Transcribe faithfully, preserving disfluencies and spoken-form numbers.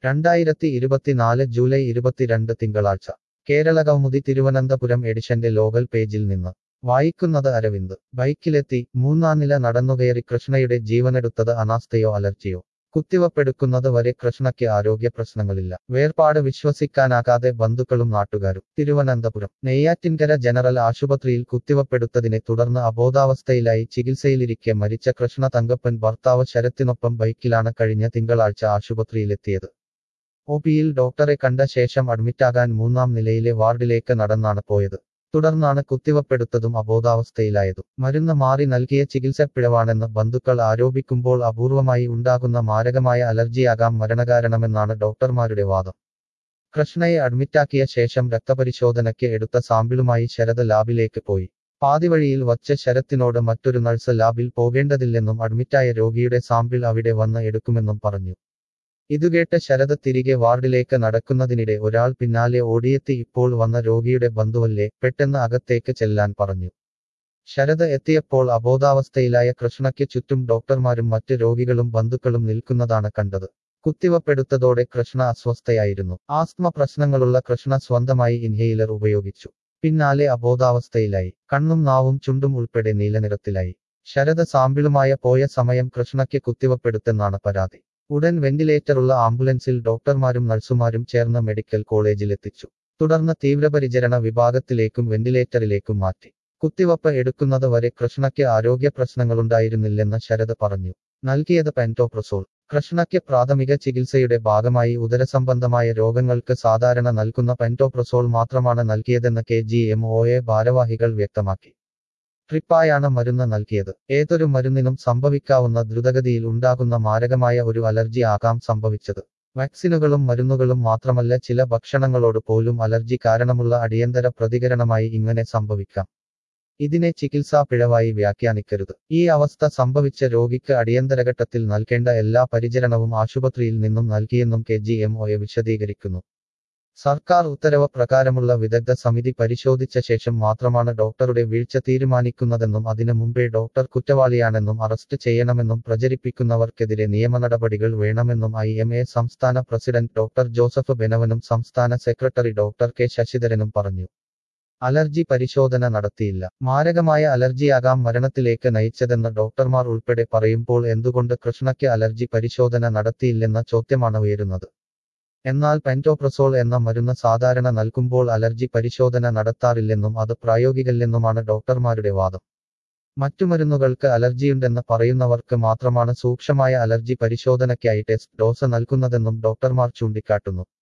രണ്ടായിരത്തി ഇരുപത്തിനാല് ജൂലൈ ഇരുപത്തിരണ്ട് തിങ്കളാഴ്ച കേരളകൗമുദി തിരുവനന്തപുരം എഡിഷന്റെ ലോകൽ പേജിൽ നിന്ന് വായിക്കുന്നത് അരവിന്ദ് ബൈക്കിലെത്തി മൂന്നാം നില നടന്നുകയറി കൃഷ്ണയുടെ ജീവനെടുത്തത് അനാസ്ഥയോ അലർജിയോ കുത്തിവപ്പെടുക്കുന്നത് വരെ കൃഷ്ണയ്ക്ക് ആരോഗ്യ പ്രശ്നങ്ങളില്ല വേർപാട് വിശ്വസിക്കാനാകാതെ ബന്ധുക്കളും നാട്ടുകാരും തിരുവനന്തപുരം നെയ്യാറ്റിൻകര ജനറൽ ആശുപത്രിയിൽ കുത്തിവപ്പെടുത്തതിനെ തുടർന്ന് അബോധാവസ്ഥയിലായി ചികിത്സയിലിരിക്കെ മരിച്ച കൃഷ്ണ തങ്കപ്പൻ ഭർത്താവ് ശരത്തിനൊപ്പം ബൈക്കിലാണ് കഴിഞ്ഞ തിങ്കളാഴ്ച ആശുപത്രിയിലെത്തിയത് ഒ പിയിൽ ഡോക്ടറെ കണ്ട ശേഷം അഡ്മിറ്റാകാൻ മൂന്നാം നിലയിലെ വാർഡിലേക്ക് നടന്നാണ് പോയത് തുടർന്നാണ് കുത്തിവപ്പെടുത്തതും അബോധാവസ്ഥയിലായതും മരുന്ന് മാറി നൽകിയ ചികിത്സപ്പിഴവാണെന്ന് ബന്ധുക്കൾ ആരോപിക്കുമ്പോൾ അപൂർവമായി ഉണ്ടാകുന്ന മാരകമായ അലർജിയാകാം മരണകാരണമെന്നാണ് ഡോക്ടർമാരുടെ വാദം കൃഷ്ണയെ അഡ്മിറ്റാക്കിയ ശേഷം രക്തപരിശോധനയ്ക്ക് എടുത്ത സാമ്പിളുമായി ശരത് ലാബിലേക്ക് പോയി പാതിവഴിയിൽ വച്ച് ശരത്തിനോട് മറ്റൊരു നഴ്സ് ലാബിൽ പോകേണ്ടതില്ലെന്നും അഡ്മിറ്റായ രോഗിയുടെ സാമ്പിൾ അവിടെ വന്ന് എടുക്കുമെന്നും പറഞ്ഞു ഇതുകേട്ട് ശരത് തിരികെ വാർഡിലേക്ക് നടക്കുന്നതിനിടെ ഒരാൾ പിന്നാലെ ഓടിയെത്തി ഇപ്പോൾ വന്ന രോഗിയുടെ ബന്ധുവല്ലേ പെട്ടെന്ന് അകത്തേക്ക് ചെല്ലാൻ പറഞ്ഞു ശരത് എത്തിയപ്പോൾ അബോധാവസ്ഥയിലായ കൃഷ്ണയ്ക്ക് ചുറ്റും ഡോക്ടർമാരും മറ്റ് രോഗികളും ബന്ധുക്കളും നിൽക്കുന്നതാണ് കണ്ടത് കുത്തിവപ്പെടുത്തതോടെ കൃഷ്ണ അസ്വസ്ഥയായിരുന്നു ആസ്മ പ്രശ്നങ്ങളുള്ള കൃഷ്ണ സ്വന്തമായി ഇൻഹെയിലർ ഉപയോഗിച്ചു പിന്നാലെ അബോധാവസ്ഥയിലായി കണ്ണും നാവും ചുണ്ടും ഉൾപ്പെടെ നീലനിറത്തിലായി ശരത് സാമ്പിളുമായ പോയ സമയം കൃഷ്ണയ്ക്ക് കുത്തിവപ്പെടുത്തെന്നാണ് പരാതി ഉടൻ വെന്റിലേറ്ററുള്ള ആംബുലൻസിൽ ഡോക്ടർമാരും നഴ്സുമാരും ചേർന്ന് മെഡിക്കൽ കോളേജിലെത്തിച്ചു തുടർന്ന് തീവ്രപരിചരണ വിഭാഗത്തിലേക്കും വെന്റിലേറ്ററിലേക്കും മാറ്റി കുത്തിവപ്പ് എടുക്കുന്നത് വരെ കൃഷ്ണയ്ക്ക് ആരോഗ്യ പ്രശ്നങ്ങളുണ്ടായിരുന്നില്ലെന്ന് ശരത് പറഞ്ഞു നൽകിയത് പെന്റോപ്രസോൾ കൃഷ്ണയ്ക്ക് പ്രാഥമിക ചികിത്സയുടെ ഭാഗമായി ഉദരസംബന്ധമായ രോഗങ്ങൾക്ക് സാധാരണ നൽകുന്ന പെന്റോപ്രസോൾ മാത്രമാണ് നൽകിയതെന്ന് K G M O A ഭാരവാഹികൾ വ്യക്തമാക്കി ട്രിപ്പായാണ് മരുന്ന് നൽകിയത് ഏതൊരു മരുന്നിനും സംഭവിക്കാവുന്ന ദ്രുതഗതിയിൽ ഉണ്ടാകുന്ന മാരകമായ ഒരു അലർജി ആകാം സംഭവിച്ചത് വാക്സിനുകളും മരുന്നുകളും മാത്രമല്ല ചില ഭക്ഷണങ്ങളോട് പോലും അലർജി കാരണമുള്ള അടിയന്തര പ്രതികരണമായി ഇങ്ങനെ സംഭവിക്കാം ഇതിനെ ചികിത്സാ പിഴവായി വ്യാഖ്യാനിക്കരുത് ഈ അവസ്ഥ സംഭവിച്ച രോഗിക്ക് അടിയന്തരഘട്ടത്തിൽ നൽകേണ്ട എല്ലാ പരിചരണവും ആശുപത്രിയിൽ നിന്നും നൽകിയെന്നും K G M O A വിശദീകരിക്കുന്നു സർക്കാർ ഉത്തരവ് പ്രകാരമുള്ള വിദഗ്ധ സമിതി പരിശോധിച്ച ശേഷം മാത്രമാണ് ഡോക്ടറുടെ വീഴ്ച തീരുമാനിക്കുന്നതെന്നും അതിനു മുമ്പേ ഡോക്ടർ കുറ്റവാളിയാണെന്നും അറസ്റ്റ് ചെയ്യണമെന്നും പ്രചരിപ്പിക്കുന്നവർക്കെതിരെ നിയമനടപടികൾ വേണമെന്നും ഐ എം എ സംസ്ഥാന പ്രസിഡന്റ് ഡോക്ടർ ജോസഫ് ബെനവനും സംസ്ഥാന സെക്രട്ടറി ഡോക്ടർ കെ ശശിധരനും പറഞ്ഞു അലർജി പരിശോധന നടത്തിയില്ല മാരകമായ അലർജിയാകാം മരണത്തിലേക്ക് നയിച്ചതെന്ന് ഡോക്ടർമാർ ഉൾപ്പെടെ പറയുമ്പോൾ എന്തുകൊണ്ട് കൃഷ്ണയ്ക്ക് അലർജി പരിശോധന നടത്തിയില്ലെന്ന ചോദ്യമാണ് ഉയരുന്നത് എന്നാൽ പെന്റോപ്രസോൾ എന്ന മരുന്ന് സാധാരണ നൽകുമ്പോൾ അലർജി പരിശോധന നടത്താറില്ലെന്നും അത് പ്രായോഗികല്ലെന്നുമാണ് ഡോക്ടർമാരുടെ വാദം മറ്റു മരുന്നുകൾക്ക് അലർജിയുണ്ടെന്ന് പറയുന്നവർക്ക് മാത്രമാണ് സൂക്ഷ്മമായ അലർജി പരിശോധനയ്ക്കായി ടെസ്റ്റ് ഡോസ് നൽകുന്നതെന്നും ഡോക്ടർമാർ ചൂണ്ടിക്കാട്ടുന്നു